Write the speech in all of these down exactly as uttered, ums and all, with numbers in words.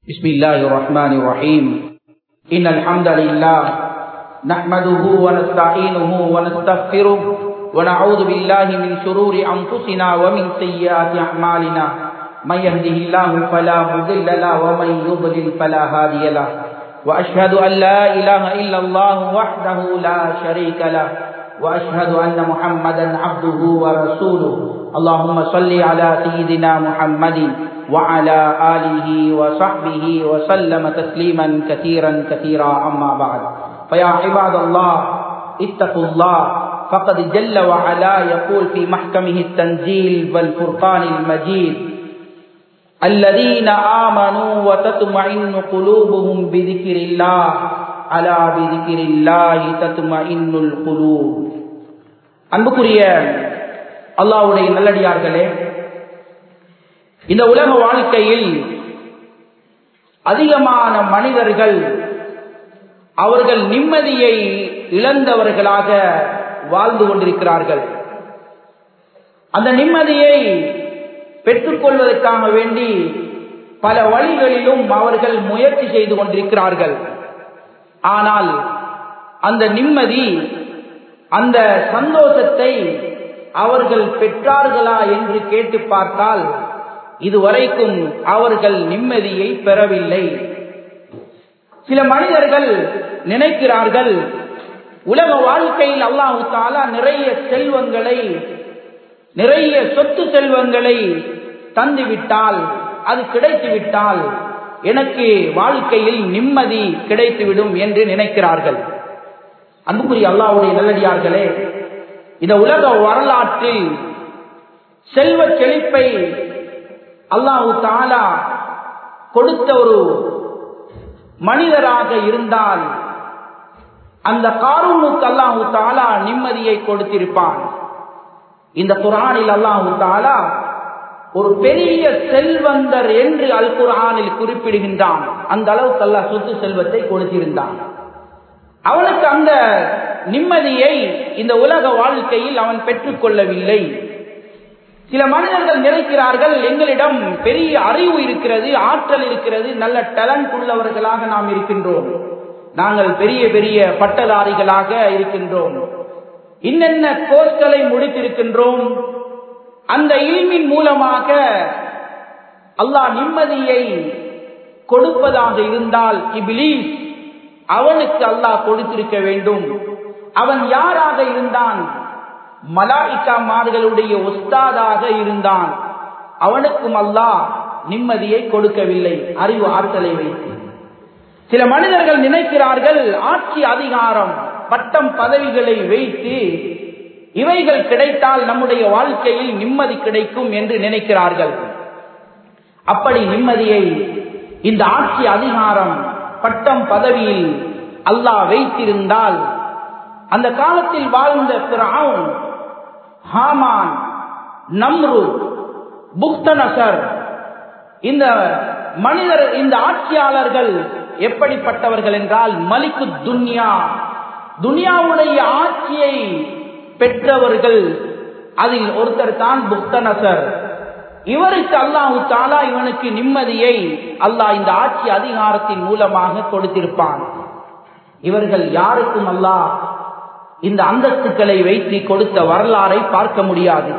بسم الله الرحمن الرحيم إن الحمد لله نحمده ونستعينه ونستغفره ونعوذ بالله من شرور أنفسنا ومن سيئات أعمالنا من يهده الله فلا مضل له ومن يضلل فلا هادي له وأشهد أن لا إله إلا الله وحده لا شريك له وأشهد أن محمدا عبده ورسوله اللهم صل على سيدنا محمد وعلى آله وصحبه وسلم تسليما كثيرا كثيرا أما بعد فيا عباد الله اتقوا الله فقد جل وعلا يقول في محكمه التنزيل والفرقان المجيد الذين آمنوا وتطمئن قلوبهم بذكر الله ألا بذكر الله تطمئن القلوب. அன்புக்குரிய அல்லாஹ்வுடைய நல்லடியார்களே, இந்த உலக வாழ்க்கையில் அதிகமான மனிதர்கள் அவர்கள் நிம்மதியை இழந்தவர்களாக வாழ்ந்து கொண்டிருக்கிறார்கள். அந்த நிம்மதியை பெற்றுக்கொள்வதற்காக வேண்டி பல வழிகளிலும் அவர்கள் முயற்சி செய்து கொண்டிருக்கிறார்கள். ஆனால் அந்த நிம்மதி, அந்த சந்தோஷத்தை அவர்கள் பெற்றார்களா என்று கேட்டு பார்த்தால் இதுவரைக்கும் அவர்கள் நிம்மதியை பெறவில்லை. சில மனிதர்கள் நினைக்கிறார்கள், உலக வாழ்க்கையில் அல்லாஹ் தஆலா நிறைய செல்வங்களை, நிறைய சொத்து செல்வங்களை தந்துவிட்டால், அது கிடைத்துவிட்டால் எனக்கு வாழ்க்கையில் நிம்மதி கிடைத்துவிடும் என்று நினைக்கிறார்கள். அன்புக்குரிய அல்லாஹ்வுடைய நல்லடியார்களே, இந்த உலக வரலாற்றில் செல்வ செழிப்பை அல்லாஹ் தஆலா கொடுத்த ஒரு மனிதராக இருந்தால் அந்த காரூனுக்கு அல்லாஹ் தஆலா நிம்மதியை கொடுத்திருப்பான். இந்த குர்ஆனில் அல்லாஹ் தஆலா ஒரு பெரிய செல்வந்தர் என்று அல் குர்ஆனில் குறிப்பிடுகின்றான். அந்த அளவுக்கு அல்லாஹ் சொத்து செல்வத்தை கொடுத்திருந்தான். அவனுக்கு அந்த நிம்மதியை இந்த உலக வாழ்க்கையில் அவன் பெற்றுக் கொள்ளவில்லை. சில மனிதர்கள் நினைக்கிறார்கள், எங்களிடம் பெரிய அறிவு இருக்கிறது, ஆற்றல் இருக்கிறது, நல்ல டேலண்ட் உள்ளவர்களாக நாம் இருக்கின்றோம், நாங்கள் பெரிய பெரிய பட்டதாரிகளாக இருக்கின்றோம், இன்னென்ன கோர்ஸ்களை முடித்திருக்கின்றோம், அந்த இல்மின் மூலமாக அல்லாஹ் நிம்மதியை கொடுப்பதாக இருந்தால் இப்லீஸ் அவனுக்கு அல்லாஹ் கொடுத்திருக்க வேண்டும். அவன் யாராக இருந்தான்? மலாயிக்காமார்களுடைய உஸ்தாதாக இருந்தான். அவனுக்கும் அல்லாஹ் நிம்மதியை கொடுக்கவில்லை, அறிவு ஆற்றலை வைத்து. சில மனிதர்கள் நினைக்கிறார்கள், ஆட்சி அதிகாரம் பட்டம் பதவிகளை வைத்து இவைகள் கிடைத்தால் நம்முடைய வாழ்க்கையில் நிம்மதி கிடைக்கும் என்று நினைக்கிறார்கள். அப்படி நிம்மதியை இந்த ஆட்சி அதிகாரம் பட்டம் பதவியில் அல்லாஹ் வைத்திருந்தால், அந்த காலத்தில் வாழ்ந்த ஃபிரௌன், ஹாமான், நம்ரூத், புக்தனசர், இந்த மனிதர், இந்த ஆட்சியாளர்கள் எப்படிப்பட்டவர்கள் என்றால் மலிக்கு துன்யா, துன்யாவுடைய ஆட்சியை பெற்றவர்கள். அதில் ஒருத்தர் தான் புக்தனசர். இவருக்கு அல்லாஹ் தஆலா இவனுக்கு நிம்மதியை அல்லாஹ் இந்த ஆட்சி அதிகாரத்தின் மூலமாக கொடுத்திருப்பான். இவர்கள் யாருக்கும் அல்லாஹ் இந்த அந்தஸ்துக்களை வைத்து கொடுத்த வரலாறை பார்க்க முடியாது.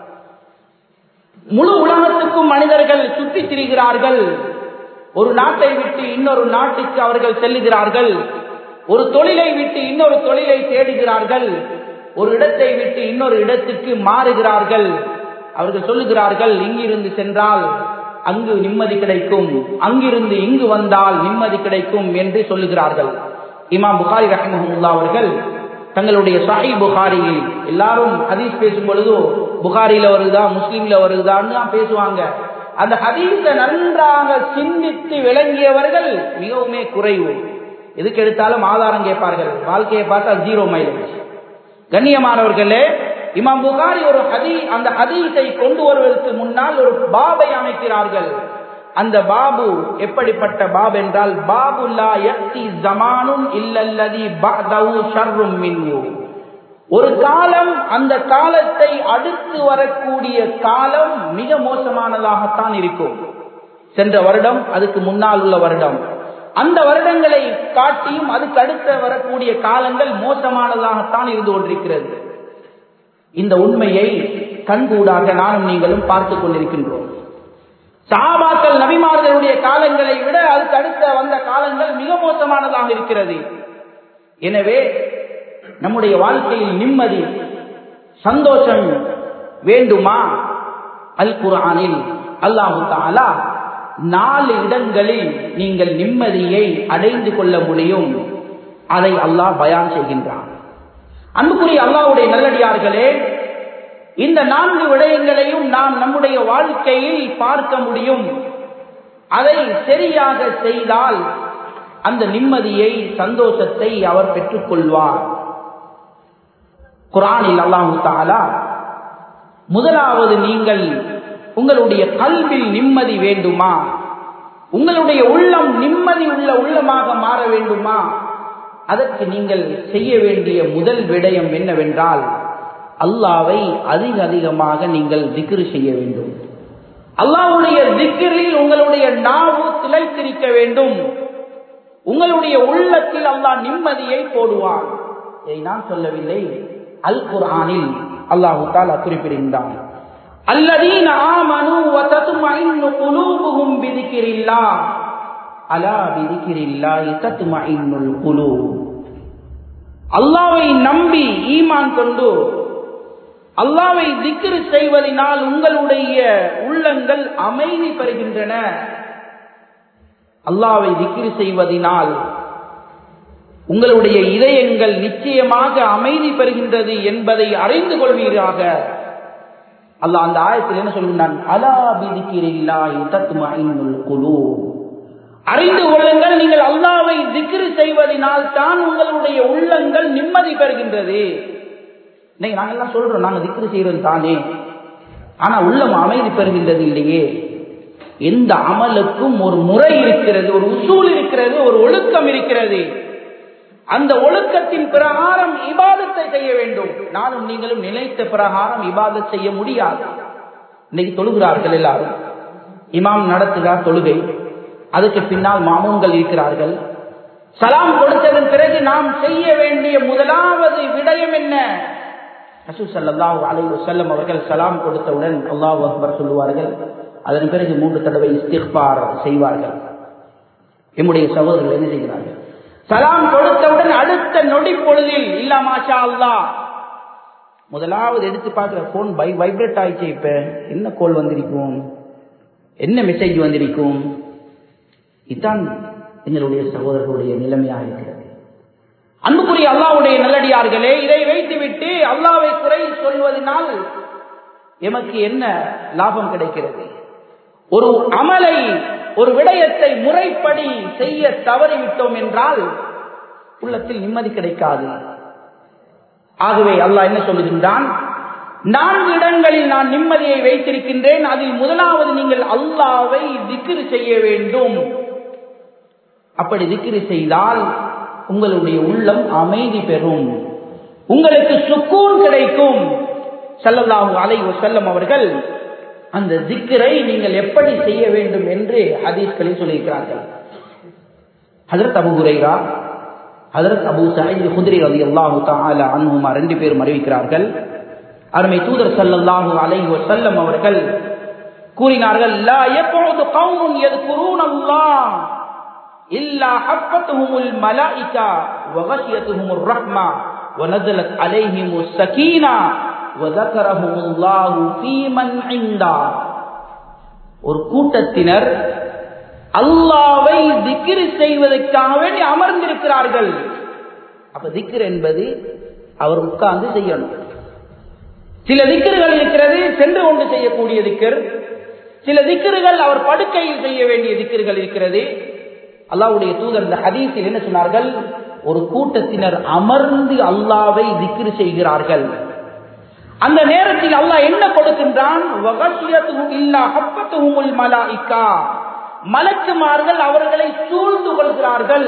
முழு உலகத்துக்கும் மனிதர்கள் சுற்றி திரிகிறார்கள். ஒரு நாட்டை விட்டு இன்னொரு நாட்டுக்கு அவர்கள் செல்லுகிறார்கள். ஒரு தொழிலை விட்டு இன்னொரு தொழிலை தேடுகிறார்கள். ஒரு இடத்தை விட்டு இன்னொரு இடத்துக்கு மாறுகிறார்கள். அவர்கள் சொல்லுகிறார்கள், இங்கிருந்து சென்றால் அங்கு நிம்மதி கிடைக்கும், அங்கிருந்து இங்கு வந்தால் நிம்மதி கிடைக்கும் என்று சொல்லுகிறார்கள். இமாம் புகாரி ரஹ்மஹுல்லாஹ் அவர்கள் தங்களுடைய சஹீஹ் புகாரியில், எல்லாரும் ஹதீஸ் பேசும் பொழுது புகாரில வருதா முஸ்லிம்ல வருதான்னு தான் பேசுவாங்க. அந்த ஹதீஸை நன்றாக சிந்தித்து விளங்கியவர்கள் மிகவுமே குறைவு. எதுக்கு எடுத்தாலும் ஆதாரம் கேட்பார்கள். வாழ்க்கையை பார்த்தா ஜீரோ மைலேஜ். கண்ணியமானவர்களே, இமாம் புகாரி ஒரு ஹதீஸ், அந்த ஹதீஸை கொண்டு வருவதற்கு முன்னால் ஒரு பாபை அமைக்கிறார்கள். அந்த பாபு எப்படிப்பட்ட பாப் என்றால், பாபு லா யக்தி ஸமானுன் இல்லல்லதி பஅதஹு ஷர்ரும் மின்ஹு. ஒரு காலம், அந்த காலத்தை அடுத்து வரக்கூடிய காலம் மிக மோசமானதாகத்தான் இருக்கும். சென்ற வருடம், அதுக்கு முன்னால் உள்ள வருடம், அந்த வருடங்களை காட்டியும் அதுக்கு அடுத்த வரக்கூடிய காலங்கள் மோசமானதாகத்தான் இருந்து கொண்டிருக்கிறது. இந்த உண்மையை கண்கூடாக நானும் நீங்களும் பார்த்துக் கொண்டிருக்கின்றோம். சஹாபாக்கள் நபிமார்களுடைய காலங்களை விட அதுக்கு அடுத்த வந்த காலங்கள் மிக மோசமானதாக இருக்கிறது. எனவே நம்முடைய வாழ்க்கையில் நிம்மதி, சந்தோஷம் வேண்டுமா? அல் குர்ஆனில் அல்லாஹ் தஆலா நாலு இடங்களில் நீங்கள் நிம்மதியை அடைந்து கொள்ள முடியும், அதை அல்லாஹ் பயான் செய்கின்றான். அன்புக்குரிய அல்லாஹ்வுடைய நல்லடியார்களே, இந்த நான்கு விடயங்களையும் நாம் நம்முடைய வாழ்க்கையில் பார்க்க முடியும். அதை சரியாக செய்தால் அந்த நிம்மதியை, சந்தோஷத்தை அவர் பெற்றுக் கொள்வார். குர்ஆனில் அல்லாஹ் தஆலா முதலாவது, நீங்கள் உங்களுடைய கல்வில் நிம்மதி வேண்டுமா, உங்களுடைய உள்ளம் நிம்மதி உள்ள உள்ளமாக மாற வேண்டுமா, அதற்கு நீங்கள் செய்ய வேண்டிய முதல் விடயம் என்னவென்றால், அல்லாஹ்வை அதிக அதிகமாக நீங்கள் திக்ர் செய்ய வேண்டும். அல்லாஹ்வுடைய திக்ரில் உங்களுடைய நாவு திளைத்திருக்க வேண்டும். உங்களுடைய உள்ளத்தில் அல்லாஹ் நிம்மதியை போடுவான். இதை நான் சொல்லவில்லை, அல் குர்ஆனில் அல்லாஹ் தஆலா குறிப்பிடுகின்றான். அல்லதீன ஆமனூ வ தத்மஇன்னு குலூபுஹும் பிதிக்ரில்லாஹ் அலா பிதிக்ரில்லாஹி தத்மஇன்னுல் குலூப். அல்லாஹ்வை நம்பி ஈமான் கொண்டு அல்லாஹ்வை திக்ர் செய்வதனால் உங்களுடைய உள்ளங்கள் அமைதி பெறுகின்றன. அல்லாஹ்வை திக்ர் செய்வதனால் உங்களுடைய இதயங்கள் நிச்சயமாக அமைதி பெறுகின்றது என்பதை அறிந்து கொள்வீராக. அல்லாஹ் அந்த ஆயத்தில் என்ன சொல்கின்றான்? அலா பிதிக்ரில்லாஹி தத்மஇன்னுல் குலூப். அறிந்து கொள்ளுங்கள், நீங்கள் அல்லாஹ்வை திக்ர் செய்வதனால் தான் உங்களுடைய உள்ளங்கள் நிம்மதி பெறுகின்றது. இன்னைக்கு நாங்கள் எல்லாம் சொல்றோம், நாங்கள் திக்ர் செய்யறோம் தானே, ஆனா உள்ளம் அமைதி பெறுகின்றது இல்லையே. எந்த அமலுக்கும் ஒரு முறை இருக்கிறது, ஒரு உசூல் இருக்கிறது, ஒரு ஒழுக்கம் இருக்கிறது. அந்த ஒழுக்கத்தின் பிரகாரம் இபாதத்தை செய்ய வேண்டும். நானும் நீங்களும் நினைத்த பிரகாரம் இபாதத் செய்ய முடியாது. இன்னைக்கு தொழுகிறார்கள் எல்லாரும், இமாம் நடத்துகிறார் தொழுகை, அதுக்கு பின்னால் மாமூன்கள் இருக்கிறார்கள். சலாம் கொடுத்ததன் பிறகு நாம் செய்ய வேண்டிய முதலாவது விடயம் என்ன? ரசூல் ஸல்லல்லாஹு அலைஹி வஸல்லம் அவர்கள் சலாம் கொடுத்தவுடன் அல்லாஹு அக்பர் சொல்லுவார்கள். அதன் பிறகு மூன்று தடவை இஸ்திக்பார் செய்வார்கள். நம்முடைய சகோதரர்கள் என்ன செய்கிறார்கள்? சலாம் கொடுத்தவுடன் அடுத்த நொடி பொழுதில் இல்லா மாஷா அல்லாஹ், முதலாவது எடுத்து பார்க்கிற போன் பை வைப்ரேட் ஆயிடுச்சு. இப்ப என்ன கோல் வந்திருக்கும், என்ன மெசேஜ் வந்திருக்கும்? இதுதான் எங்களுடைய சகோதரர்களுடைய நிலைமையாக இருக்கிறது. அன்புக்குரிய அல்லாஹ்வுடைய நல்லடியார்களே, இதை வைத்துவிட்டு அல்லாஹ்வை குறை சொல்வதனால் எமக்கு என்ன லாபம் கிடைக்கிறது? ஒரு அமலை, ஒரு விடயத்தை முறைப்படி செய்ய தவறிவிட்டோம் என்றால் உள்ளத்தில் நிம்மதி கிடைக்காது. ஆகவே அல்லாஹ் என்ன சொல்லுகின்றான்? நான்கு இடங்களில் நான் நிம்மதியை வைத்திருக்கின்றேன். அதில் முதலாவது, நீங்கள் அல்லாஹ்வை திக்ர் செய்ய வேண்டும். அப்படி திக்ர் செய்தால் உங்களுடைய உள்ளம் அமைதி பெறும், உங்களுக்கு சுக்கூன் கிடைக்கும். ஸல்லல்லாஹு அலைஹி வஸல்லம் அவர்கள் அந்த திக்ரை நீங்கள் எப்படி செய்ய வேண்டும் என்று ஹதீஸ்களில் சொல்லியிருக்கிறார்கள். ஹஜ்ரத் அபூ ஹுரைரா, ஹஜ்ரத் அபூ ஸஈத் குத்ரி ரலியல்லாஹு தஆலா அன்ஹுமா ரெண்டு பேரும் அறிவிக்கிறார்கள். அருமை தூதர் ஸல்லல்லாஹு அலைஹி வஸல்லம் அவர்கள் கூறினார்கள், லா யக்உது கௌமுன் யذ்குரூனல்லாஹ் இல்லா ஹஃபத்துஹுமுல் மலாயிகா வ கஷியத்துஹுமுர் ரஹ்மா வ நஸலத் அலைஹிமுஸ் ஸகீனா வ ذكرஹுமுல்லாஹு ஃபீமன் இன்தா. ஒரு கூட்டத்தினர் அல்லாஹ்வை திக்ர் செய்வதற்காக வேண்டி அமர்ந்திருக்கிறார்கள். அப்ப திக்ர் என்பது அவர் உட்கார்ந்து செய்யணும். சில திக்ர்கள் இருக்கிறது சென்று கொண்டு செய்யக்கூடிய திக்ர், சில திக்ர்கள் அவர் படுக்கையில் செய்ய வேண்டிய திக்ர்கள் இருக்கிறது. அல்லாஹ்வுடைய தூதர் இந்த ஹதீஸில் என்ன சொன்னார்கள்? ஒரு கூட்டத்தினர் அமர்ந்து அல்லாஹ்வை திக்ர் செய்கிறார்கள். அந்த நேரத்தில் அல்லாஹ் என்ன கொடுக்கின்றான்? வகஷியத்துஹு இல்லா ஹஃபத்துஹுமுல் மலாயிகா, மலக்குமார்கள் அவர்களை சூழ்ந்து கொள்கிறார்கள்.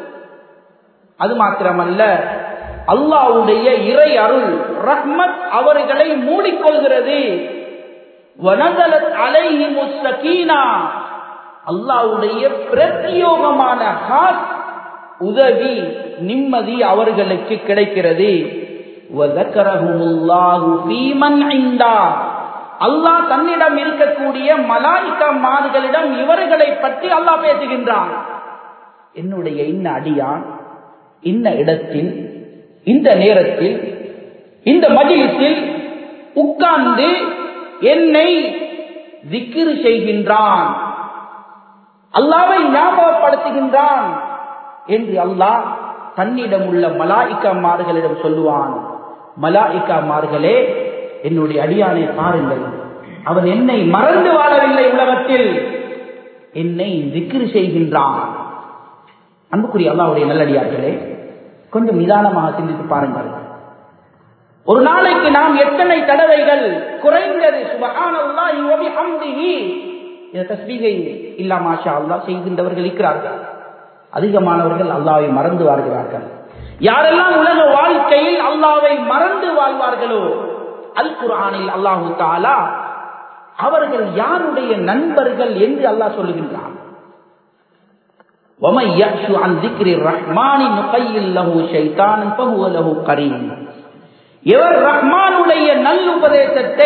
அது மாத்திரமல்ல, அல்லாஹ்வுடைய இறை அருள் ரஹ்மத் அவர்களை மூடிக்கொள்கிறது. வனஸலத் அலைஹிமுஸ் ஸகீனா, அல்லாஹ்வுடைய பிரத்யோகமான காஸ் உதவி நிம்மதி அவர்களுக்கு கிடைக்கிறது. வதக்கரஹுமுல்லாஹு ஃபீமன் இந்தா, அல்லாஹ் தன்னிடம் இருக்கக்கூடிய மலாயிகமார்களிடம் இவர்களை பற்றி அல்லாஹ் பேசுகின்றான். என்னுடைய இன்ன அடியான் இன்ன இடத்தில் இந்த நேரத்தில் இந்த மஜ்லிஸில் உட்கார்ந்து என்னை திக்ர் செய்கின்றான், அல்லாஹ்வை ஞாபகப்படுத்துகின்றான் என்று அல்லாஹ் தன்னிடம் உள்ள மலாயிகமார்களிடம் சொல்லுவான். மலாயிகமார்களே, என்னுடைய அடியானை பாருங்கள், அவன் என்னை மறந்து வாழவில்லை, உலகத்தில் என்னை திக்ர் செய்கின்றான். அன்புக்குரிய அல்லாஹ்வுடைய நல்லடியார்களே, கொஞ்சம் நிதானமாக சிந்தித்து பாருங்கள். ஒரு நாளைக்கு நாம் எத்தனை தடவைகள் குறைந்தது சுப்ஹானல்லாஹி வ பிஹம்திஹி இந்த தஸ்பீகை இல்லா மாஷா அல்லாஹ் செய்கின்றவர்கள் இருக்கிறார்கள். அதிகமானவர்கள் அல்லாஹ்வை மறந்து வாழ்கிறார்கள். யாரெல்லாம் உலக வாழ்க்கையில் அல்லாஹ்வை மறந்து வாழ்வார்களோ, அல் குர்ஆனில் அல்லாஹு தஆலா அவர்கள் யாருடைய நண்பர்கள் என்று அல்லாஹ் சொல்லுகின்றான். وَمَن يَعْشُ عَن ذِكْرِ الرَّحْمَنِ نُقَيِّضْ لَهُ شَيْطَانًا فَهُوَ لَهُ قَرِينٌ. எவர் ரஹ்மானுடைய நல்லுபதேசத்தை,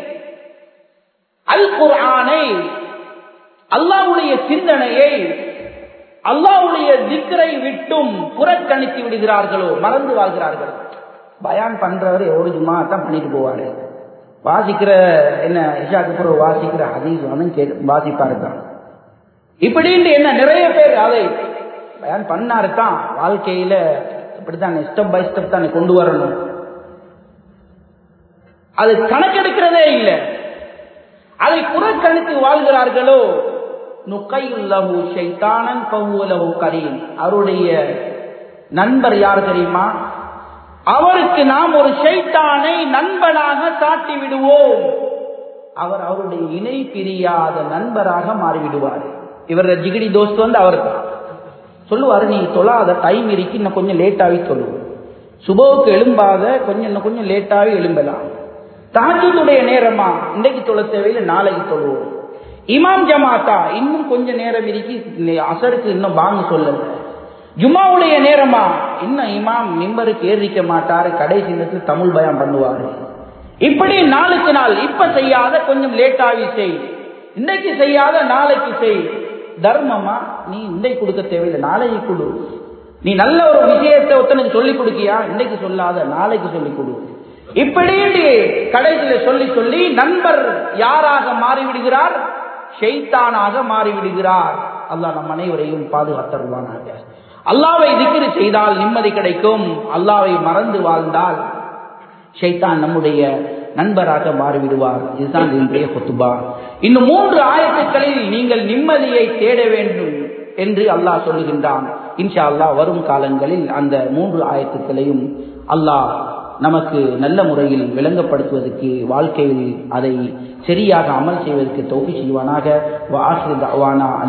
அல் குர்ஆனை, அல்லாஹ்வுடைய சிந்தனையை, அல்லாஹ்வுடைய திக்ரை விட்டும் புறக்கணித்து விடுகிறார்களோ, மறந்து வாழ்கிறார்கள். பயான் பண்றவர் ஒரு ஜும்மா தான் பண்ணிட்டு போவாரு. வாசிக்கிற என்ன இஷாக்கு பிறகு வாசிக்கிற ஹதீஸ் வந்து கே வாசிப்பாரு தான். இப்படின்னு என்ன நிறைய பேர் அதை பயான் பண்ணாரு தான் வாழ்க்கையில இப்படித்தான் ஸ்டெப் பை ஸ்டெப் தான் கொண்டு வரணும். அது கணக்கெடுக்கிறதே இல்லை. அதை புறக்கணித்து வாழ்கிறார்களோ, நுகையுல்லஹு ஷைத்தானன் ஃபஹுவ லஹு கரீன். அவருடைய நண்பர் யார் தெரியுமா? அவருக்கு நாம் ஒரு ஷைத்தானை நண்பனாக காட்டி விடுவோம். அவர் அவருடைய இணை பிரியாத நண்பராக மாறிவிடுவார். இவர ஜிகிடி தோஸ்த் வந்து அவர் சொல்லுவாரு, நீ தொழாத டைம் இருக்கு, இன்னும் கொஞ்சம் லேட்டாவே சொல்லுவோம். சுபவுக்கு எழும்பாத கொஞ்சம் இன்னும் கொஞ்சம் லேட்டாவே எழும்பலாம். தஹஜ்ஜுடைய நேரமா, இன்றைக்கு தொழ தேவையில்லை, நாளைக்கு தொழுவோம். இமாம் ஜமாத்தா, இன்னும் கொஞ்ச நேரம் இருக்கு, அசருக்கு இன்னும் பாங்கு சொல்லல. ஜும்மாவுடைய நேரமா, இன்னும் இமாம் மிம்பருக்கு ஏறிக்க மாட்டாரு, கடைசி நேரத்தில் தமிழ் பயம் பண்ணுவாரு. இப்படி நாளுக்கு நாள், இப்ப செய்யாத கொஞ்சம் லேட்டாவி செய், இன்றைக்கு செய்யாத நாளைக்கு செய். தர்மமா, நீ இன்றைக்கு கொடுக்க தேவையில்லை, நாளைக்கு கொடு. நீ நல்ல ஒரு விஷயத்தை ஒருத்தனுக்கு சொல்லிக் கொடுக்கியா, இன்றைக்கு சொல்லாத நாளைக்கு சொல்லிக் கொடு. இப்படி கடைசியில சொல்லி சொல்லி நண்பர் யாராக மாறிவிடுகிறார்? ஷைத்தானாக மாறிவிடுகிறார். அல்லாஹ் நம் அனைவரையும் பாதுகாத்தருள்வானாக. அல்லாஹ்வை திக்ர் செய்தால் நிம்மதி கிடைக்கும். அல்லாஹ்வை மறந்து வாழ்ந்தால் ஷைத்தான் நம்முடைய நண்பராக மாறிவிடுவார். இதுதான் இன்றைய குத்துபா. இன்னும் மூன்று ஆயத்துக்களில் நீங்கள் நிம்மதியை தேட வேண்டும் என்று அல்லாஹ் சொல்லுகின்றான். இன்ஷா அல்லாஹ் வரும் காலங்களில் அந்த மூன்று ஆயத்துக்களையும் அல்லாஹ் நமக்கு நல்ல முறையில் விளங்கப்படுத்துவதற்கு, வாழ்க்கையில் அதை சரியாக அமல் செய்வதற்கு தௌஃபீக் செய்வானாக. வ ஆகிரு தஅவானா